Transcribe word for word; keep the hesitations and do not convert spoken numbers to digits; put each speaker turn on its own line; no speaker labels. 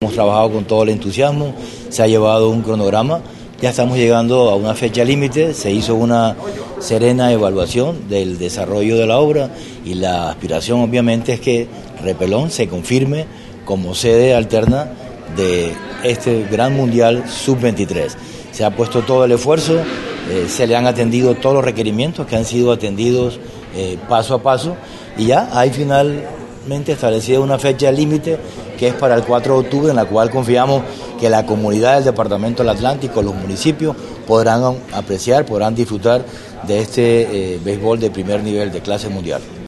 Hemos trabajado con todo el entusiasmo, se ha llevado un cronograma, ya estamos llegando a una fecha límite, se hizo una serena evaluación del desarrollo de la obra y la aspiración obviamente es que Repelón se confirme como sede alterna de este gran mundial sub veintitrés. Se ha puesto todo el esfuerzo, eh, se le han atendido todos los requerimientos que han sido atendidos eh, paso a paso y ya hay finalmente establecida una fecha límite que es para el cuatro de octubre, en la cual confiamos que la comunidad del Departamento del Atlántico, los municipios, podrán apreciar, podrán disfrutar de este eh, béisbol de primer nivel, de clase mundial.